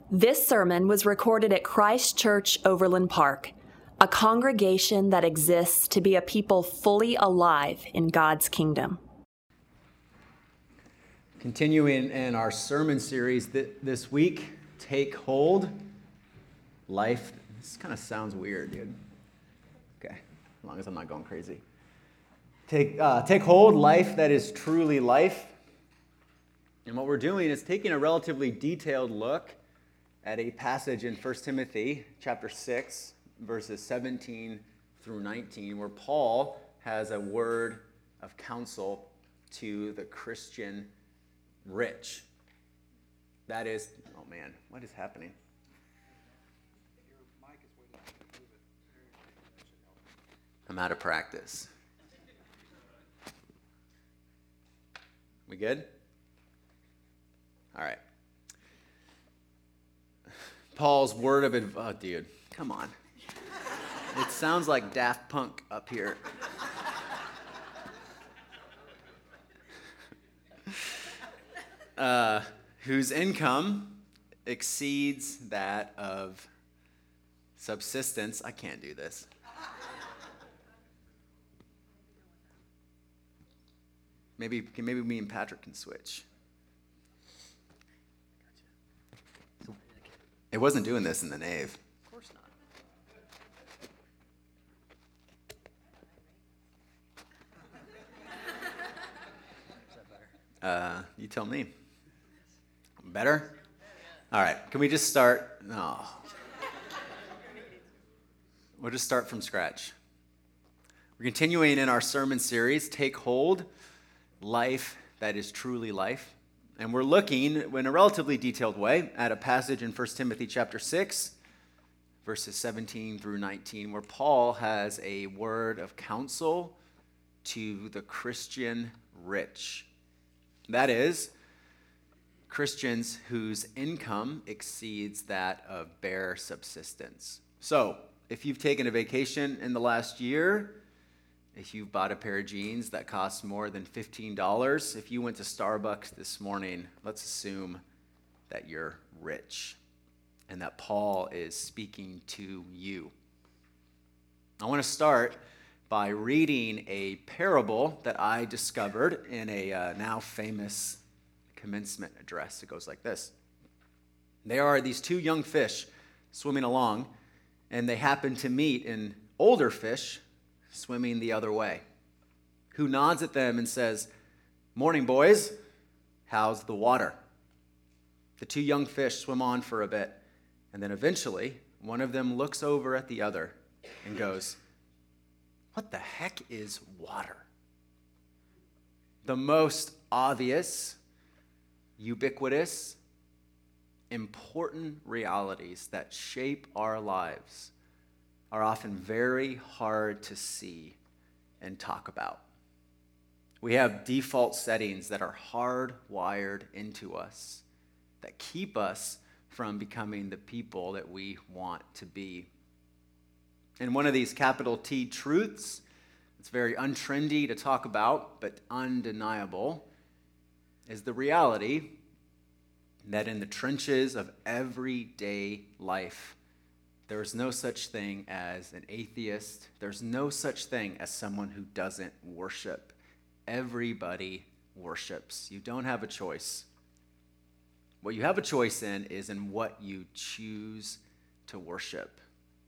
This sermon was recorded at Christ Church Overland Park, a congregation that exists to be a people fully alive in God's kingdom. Continuing in our sermon series this week, Take Hold, Life. This kind of sounds weird, dude. Okay, as long as I'm not going crazy. Take hold, life that is truly life. And what we're doing is taking a relatively detailed look at a passage in 1 Timothy chapter 6, verses 17 through 19, where Paul has a word of counsel to the Christian rich. That is, oh man, what is happening? Your mic is way down. Move it. That should help. I'm out of practice. We good? All right. Paul's word of advice. Oh, dude, come on. It sounds like Daft Punk up here. Whose income exceeds that of subsistence. I can't do this. Maybe me and Patrick can switch. It wasn't doing this in the nave. Of course not. You tell me. Better? All right. Can we just start? No. We'll just start from scratch. We're continuing in our sermon series, Take Hold, Life that is Truly Life. And we're looking in a relatively detailed way at a passage in 1 Timothy chapter 6, verses 17 through 19, where Paul has a word of counsel to the Christian rich. That is, Christians whose income exceeds that of bare subsistence. So, if you've taken a vacation in the last year, if you've bought a pair of jeans that cost more than $15, if you went to Starbucks this morning, let's assume that you're rich and that Paul is speaking to you. I want to start by reading a parable that I discovered in a now famous commencement address. It goes like this. There are these two young fish swimming along, and they happen to meet an older fish swimming the other way, who nods at them and says, "Morning, boys. How's the water?" The two young fish swim on for a bit, and then eventually one of them looks over at the other and goes, "What the heck is water?" The most obvious, ubiquitous, important realities that shape our lives are often very hard to see and talk about. We have default settings that are hardwired into us that keep us from becoming the people that we want to be. And one of these capital T truths, it's very untrendy to talk about, but undeniable, is the reality that in the trenches of everyday life, there is no such thing as an atheist. There's no such thing as someone who doesn't worship. Everybody worships. You don't have a choice. What you have a choice in is in what you choose to worship.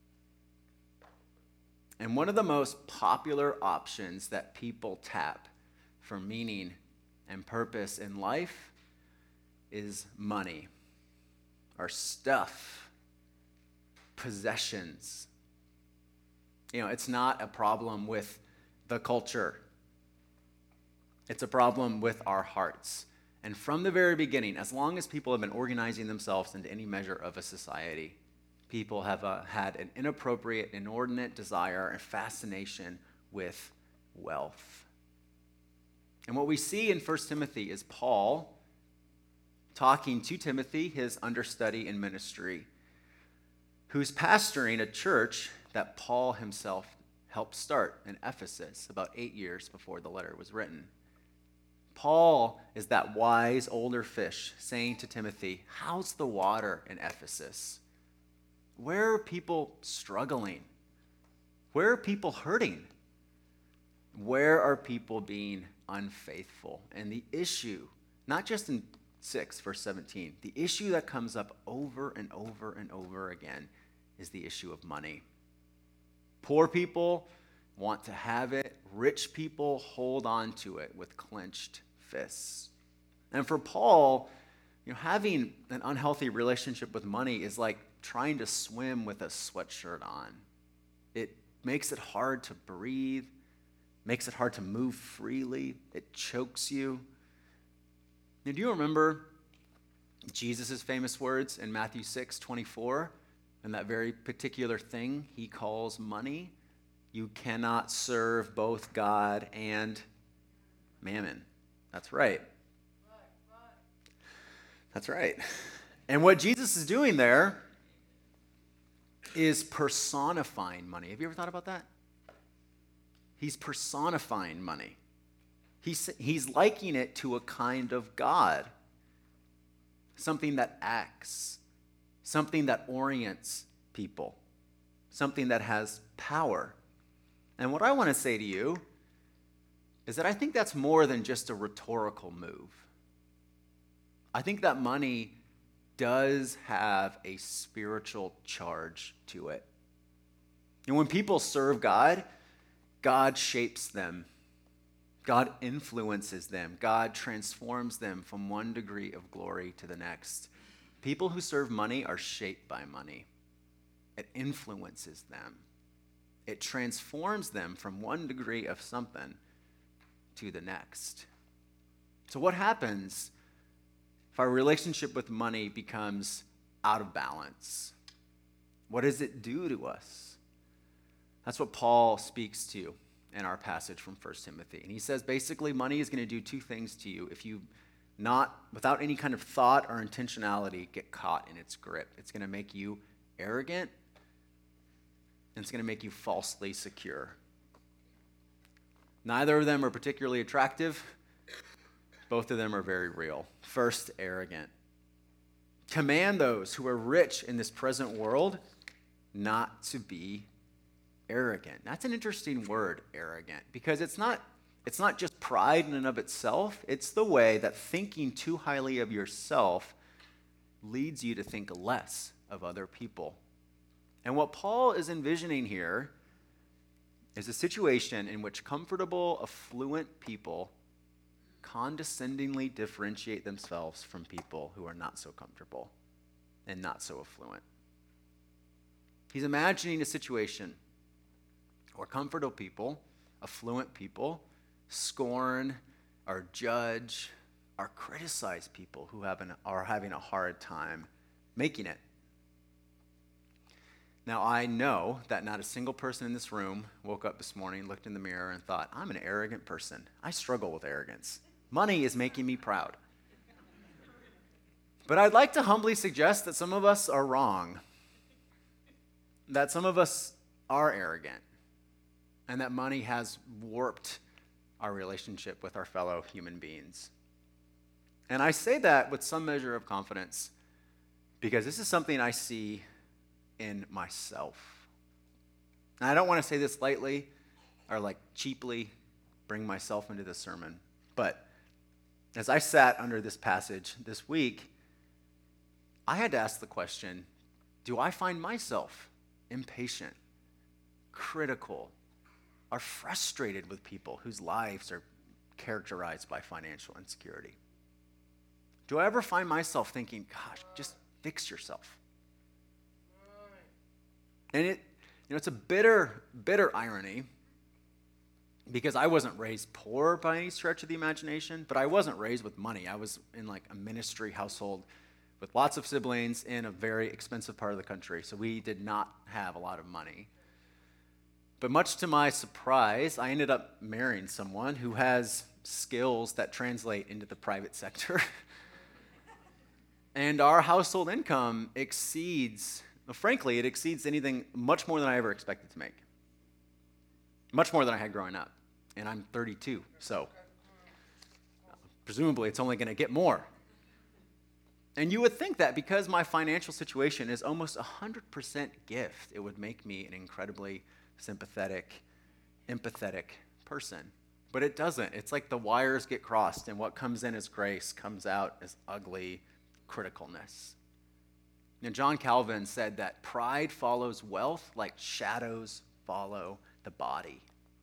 And one of the most popular options that people tap for meaning and purpose in life is money or stuff. Possessions. You know, it's not a problem with the culture. It's a problem with our hearts. And from the very beginning, as long as people have been organizing themselves into any measure of a society, people have had an inappropriate, inordinate desire and fascination with wealth. And what we see in 1 Timothy is Paul talking to Timothy, his understudy in ministry, who's pastoring a church that Paul himself helped start in Ephesus about 8 years before the letter was written. Paul is that wise older fish saying to Timothy, how's the water in Ephesus? Where are people struggling? Where are people hurting? Where are people being unfaithful? And the issue, not just in 6, verse 17, the issue that comes up over and over and over again is the issue of money. Poor people want to have it. Rich people hold on to it with clenched fists. And for Paul, having an unhealthy relationship with money is like trying to swim with a sweatshirt on. It makes it hard to breathe, makes it hard to move freely. It chokes you. Now, do you remember Jesus' famous words in Matthew 6:24? And that very particular thing he calls money? You cannot serve both God and mammon. That's right. That's right. And what Jesus is doing there is personifying money. Have you ever thought about that? He's personifying money. He's likening it to a kind of God, something that acts, something that orients people, something that has power. And what I want to say to you is that I think that's more than just a rhetorical move. I think that money does have a spiritual charge to it. And when people serve God, God shapes them. God influences them. God transforms them from one degree of glory to the next. People who serve money are shaped by money. It influences them. It transforms them from one degree of something to the next. So what happens if our relationship with money becomes out of balance? What does it do to us? That's what Paul speaks to in our passage from 1 Timothy. And he says basically money is going to do two things to you if you not, without any kind of thought or intentionality, get caught in its grip. It's going to make you arrogant, and it's going to make you falsely secure. Neither of them are particularly attractive. Both of them are very real. First, arrogant. Command those who are rich in this present world not to be arrogant. That's an interesting word, arrogant, because it's not just pride in and of itself. It's the way that thinking too highly of yourself leads you to think less of other people. And what Paul is envisioning here is a situation in which comfortable, affluent people condescendingly differentiate themselves from people who are not so comfortable and not so affluent. He's imagining a situation where comfortable people, affluent people, scorn or judge or criticize people who are having a hard time making it. Now, I know that not a single person in this room woke up this morning, looked in the mirror, and thought, I'm an arrogant person. I struggle with arrogance. Money is making me proud. But I'd like to humbly suggest that some of us are wrong, that some of us are arrogant, and that money has warped our relationship with our fellow human beings. And I say that with some measure of confidence because this is something I see in myself. And I don't want to say this lightly or like cheaply bring myself into the sermon, but as I sat under this passage this week, I had to ask the question, do I find myself impatient, critical, or frustrated with people whose lives are characterized by financial insecurity? Do I ever find myself thinking, gosh, just fix yourself? And it's a bitter irony because I wasn't raised poor by any stretch of the imagination, but I wasn't raised with money. I was in like a ministry household with lots of siblings in a very expensive part of the country, so we did not have a lot of money. But much to my surprise, I ended up marrying someone who has skills that translate into the private sector. And our household income exceeds anything much more than I ever expected to make. Much more than I had growing up. And I'm 32, so presumably it's only going to get more. And you would think that because my financial situation is almost 100% gift, it would make me an incredibly sympathetic, empathetic person. But it doesn't. It's like the wires get crossed, and what comes in as grace comes out as ugly criticalness. And John Calvin said that pride follows wealth like shadows follow the body.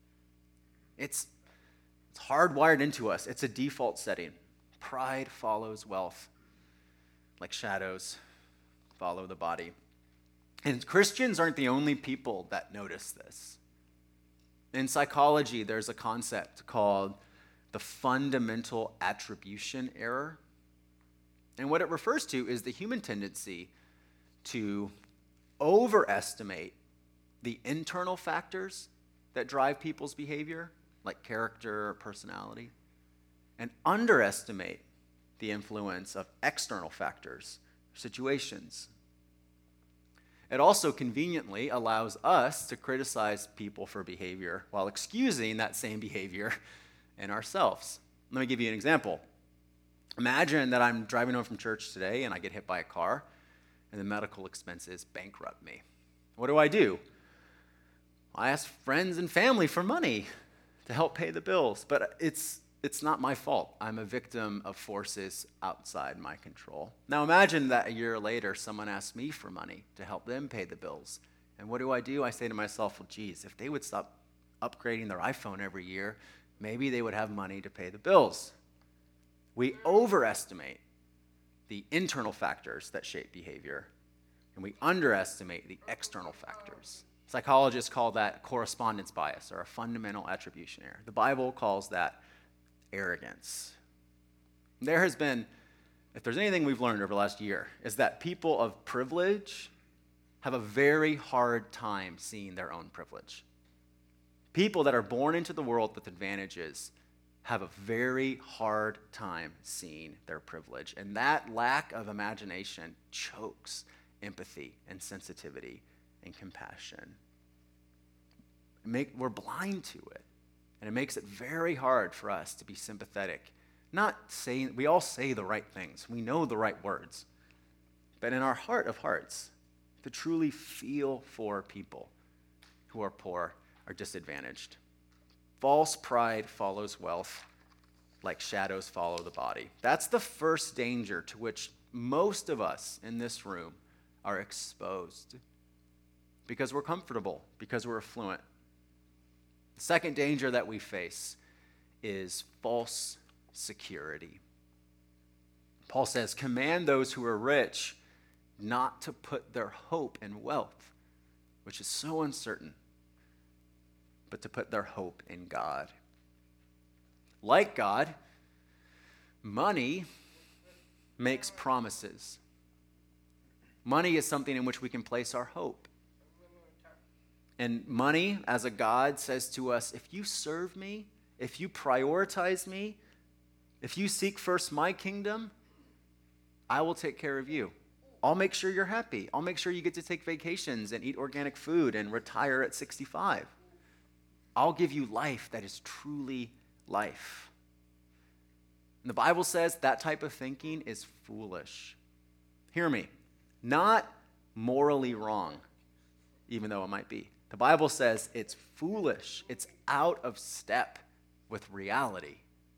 It's hardwired into us. It's a default setting. Pride follows wealth like shadows follow the body. And Christians aren't the only people that notice this. In psychology, there's a concept called the fundamental attribution error. And what it refers to is the human tendency to overestimate the internal factors that drive people's behavior, like character or personality, and underestimate the influence of external factors, situations. It also conveniently allows us to criticize people for behavior while excusing that same behavior in ourselves. Let me give you an example. Imagine that I'm driving home from church today and I get hit by a car and the medical expenses bankrupt me. What do? I ask friends and family for money to help pay the bills, but it's not my fault. I'm a victim of forces outside my control. Now imagine that a year later, someone asks me for money to help them pay the bills. And what do? I say to myself, well, geez, if they would stop upgrading their iPhone every year, maybe they would have money to pay the bills. We overestimate the internal factors that shape behavior, and we underestimate the external factors. Psychologists call that correspondence bias or a fundamental attribution error. The Bible calls that arrogance. There has been, if there's anything we've learned over the last year, is that people of privilege have a very hard time seeing their own privilege. People that are born into the world with advantages have a very hard time seeing their privilege. And that lack of imagination chokes empathy and sensitivity and compassion. We're blind to it. And it makes it very hard for us to be sympathetic. We all say the right things. We know the right words. But in our heart of hearts, to truly feel for people who are poor or disadvantaged. False pride follows wealth like shadows follow the body. That's the first danger to which most of us in this room are exposed because we're comfortable, because we're affluent. The second danger that we face is false security. Paul says, command those who are rich not to put their hope in wealth, which is so uncertain, but to put their hope in God. Like God, money makes promises. Money is something in which we can place our hope. And money, as a God, says to us, if you serve me, if you prioritize me, if you seek first my kingdom, I will take care of you. I'll make sure you're happy. I'll make sure you get to take vacations and eat organic food and retire at 65. I'll give you life that is truly life. And the Bible says that type of thinking is foolish. Hear me. Not morally wrong, even though it might be. The Bible says it's foolish. It's out of step with reality.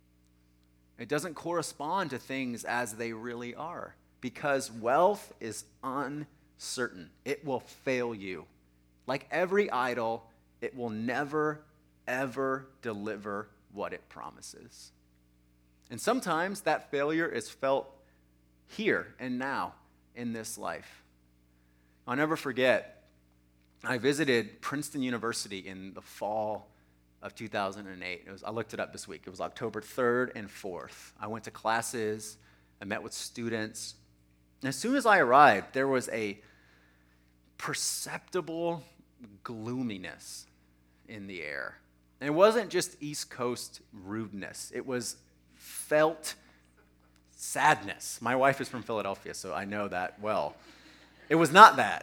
It doesn't correspond to things as they really are because wealth is uncertain. It will fail you. Like every idol, it will never, ever deliver what it promises. And sometimes that failure is felt here and now in this life. I'll never forget, I visited Princeton University in the fall of 2008. I looked it up this week. It was October 3rd and 4th. I went to classes. I met with students. And as soon as I arrived, there was a perceptible gloominess in the air. And it wasn't just East Coast rudeness. It was felt sadness. My wife is from Philadelphia, so I know that well. It was not that.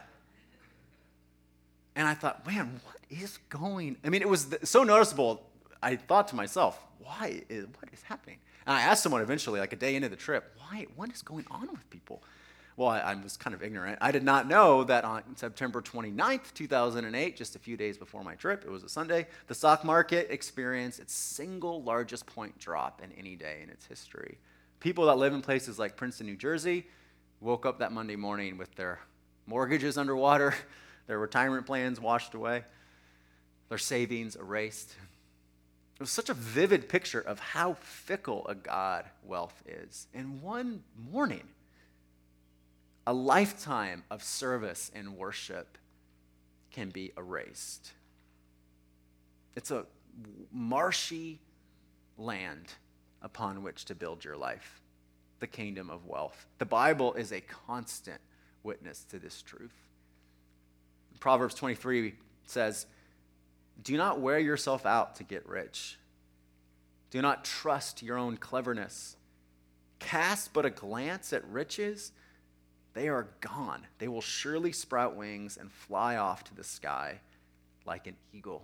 And I thought, man, what is going? I mean, it was so noticeable. I thought to myself, what is happening? And I asked someone eventually, like a day into the trip, what is going on with people? Well, I was kind of ignorant. I did not know that on September 29th, 2008, just a few days before my trip, it was a Sunday, the stock market experienced its single largest point drop in any day in its history. People that live in places like Princeton, New Jersey, woke up that Monday morning with their mortgages underwater, their retirement plans washed away, their savings erased. It was such a vivid picture of how fickle a God wealth is. In one morning, a lifetime of service and worship can be erased. It's a marshy land upon which to build your life, the kingdom of wealth. The Bible is a constant witness to this truth. Proverbs 23 says, "Do not wear yourself out to get rich. Do not trust your own cleverness. Cast but a glance at riches, they are gone. They will surely sprout wings and fly off to the sky like an eagle."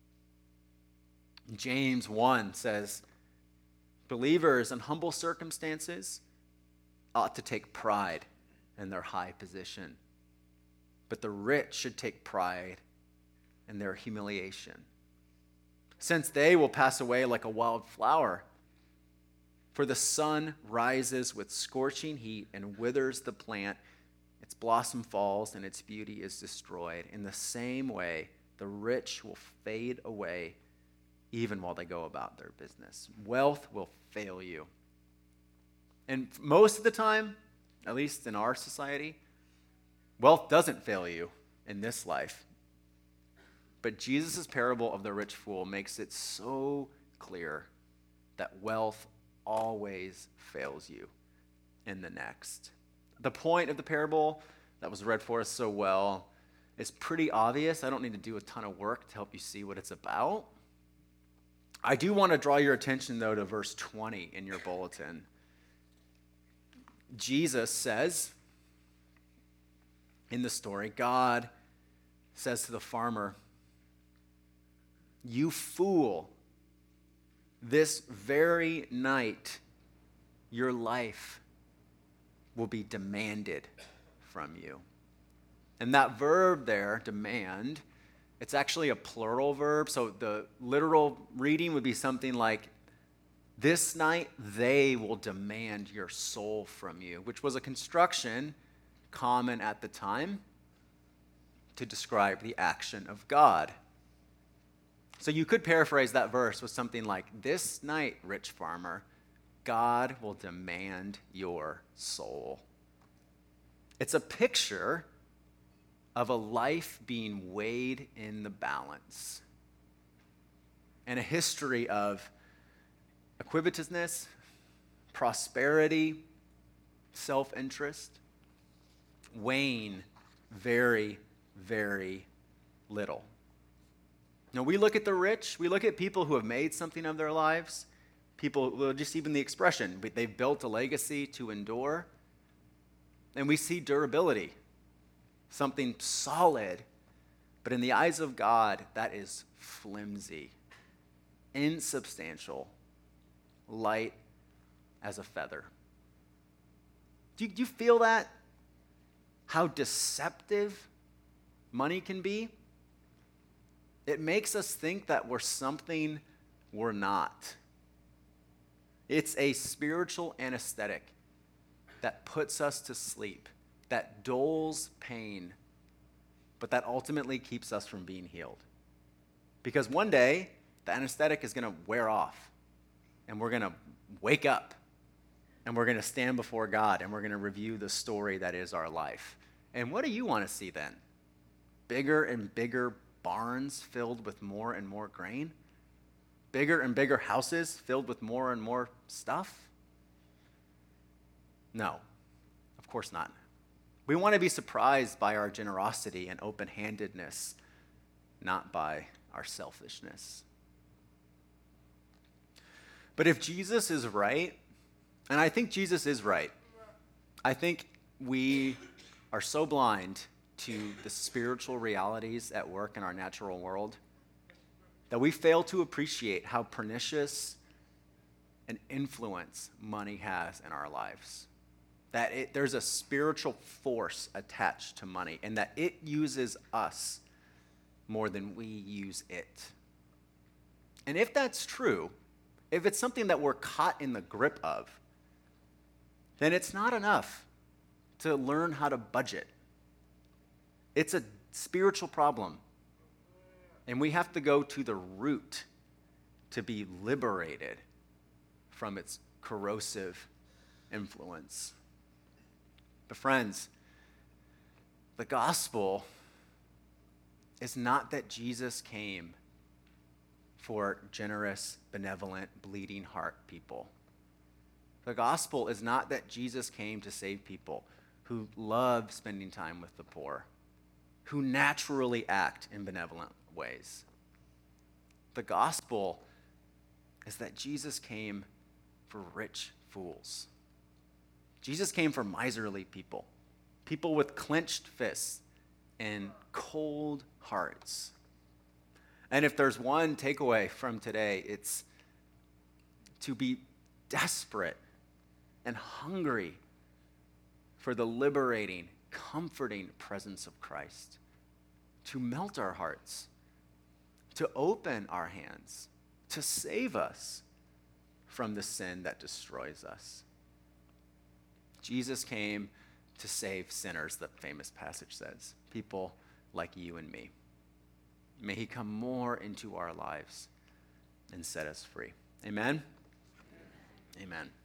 James 1 says, "Believers in humble circumstances ought to take pride in their high position, but the rich should take pride in their humiliation, since they will pass away like a wild flower. For the sun rises with scorching heat and withers the plant. Its blossom falls and its beauty is destroyed. In the same way, the rich will fade away even while they go about their business." Wealth will fail you. And most of the time, at least in our society, wealth doesn't fail you in this life. But Jesus' parable of the rich fool makes it so clear that wealth always fails you in the next. The point of the parable that was read for us so well is pretty obvious. I don't need to do a ton of work to help you see what it's about. I do want to draw your attention, though, to verse 20 in your bulletin. Jesus says in the story, God says to the farmer, "You fool, this very night your life will be demanded from you." And that verb there, demand, it's actually a plural verb. So the literal reading would be something like, "This night they will demand your soul from you," which was a construction common at the time to describe the action of God. So you could paraphrase that verse with something like, "This night, rich farmer, God will demand your soul." It's a picture of a life being weighed in the balance and a history of equivociousness, prosperity, self-interest, weighing very, very little. Now, we look at the rich, we look at people who have made something of their lives, people, well, just even the expression, they've built a legacy to endure, and we see durability, something solid, but in the eyes of God, that is flimsy, insubstantial, light as a feather. Do you feel that? How deceptive money can be? It makes us think that we're something we're not. It's a spiritual anesthetic that puts us to sleep, that dulls pain, but that ultimately keeps us from being healed. Because one day, the anesthetic is going to wear off, and we're going to wake up, and we're going to stand before God, and we're going to review the story that is our life. And what do you want to see then? Bigger and bigger barns filled with more and more grain? Bigger and bigger houses filled with more and more stuff? No, of course not. We want to be surprised by our generosity and open-handedness, not by our selfishness. But if Jesus is right, and I think Jesus is right, I think we are so blind to the spiritual realities at work in our natural world that we fail to appreciate how pernicious and influence money has in our lives. That there's a spiritual force attached to money, and that it uses us more than we use it. And if that's true, if it's something that we're caught in the grip of, then it's not enough to learn how to budget. It's a spiritual problem. And we have to go to the root to be liberated from its corrosive influence. But friends, the gospel is not that Jesus came for generous, benevolent, bleeding heart people. The gospel is not that Jesus came to save people who love spending time with the poor, who naturally act in benevolent ways. The gospel is that Jesus came for rich fools. Jesus came for miserly people, people with clenched fists and cold hearts. And if there's one takeaway from today, it's to be desperate and hungry for the liberating, comforting presence of Christ, to melt our hearts, to open our hands, to save us from the sin that destroys us. Jesus came to save sinners, the famous passage says, people like you and me. May he come more into our lives and set us free. Amen? Amen.